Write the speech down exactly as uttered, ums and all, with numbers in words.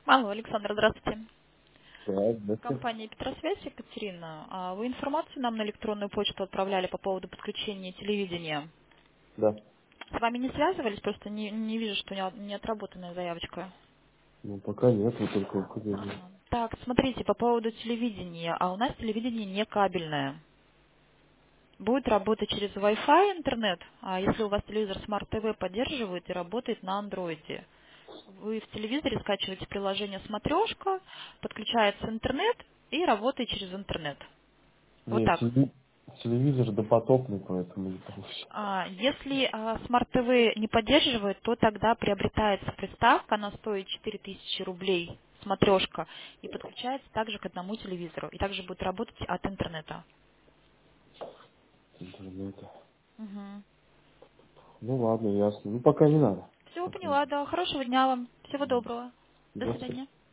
Алло, Александр, здравствуйте. Да, здравствуйте. Компания Петросвязь, Екатерина. А Вы информацию нам на электронную почту отправляли по поводу подключения телевидения. Да. С вами не связывались? Просто не, не вижу, что не, не отработанная заявочка. Ну, пока нет, вот только купили. Ага. Так, смотрите, по поводу телевидения. А у нас телевидение не кабельное. Будет работать через Wi-Fi интернет, а если у вас телевизор Smart ти ви поддерживает и работает на андроиде. Вы в телевизоре скачиваете приложение «Смотрешка», подключается интернет и работает через интернет. Вот Нет, так. телеви- телевизор допотопный, поэтому не получится. А, Если а, Smart ти ви не поддерживает, то тогда приобретается приставка, она стоит четыре тысячи рублей, смотрешка, и подключается также к одному телевизору. И также будет работать от интернета. Интернета. Угу. Ну ладно, ясно. Ну пока не надо. Все, Пока не поняла, да. Хорошего дня вам. Всего надо. доброго. До До свидания. свидания.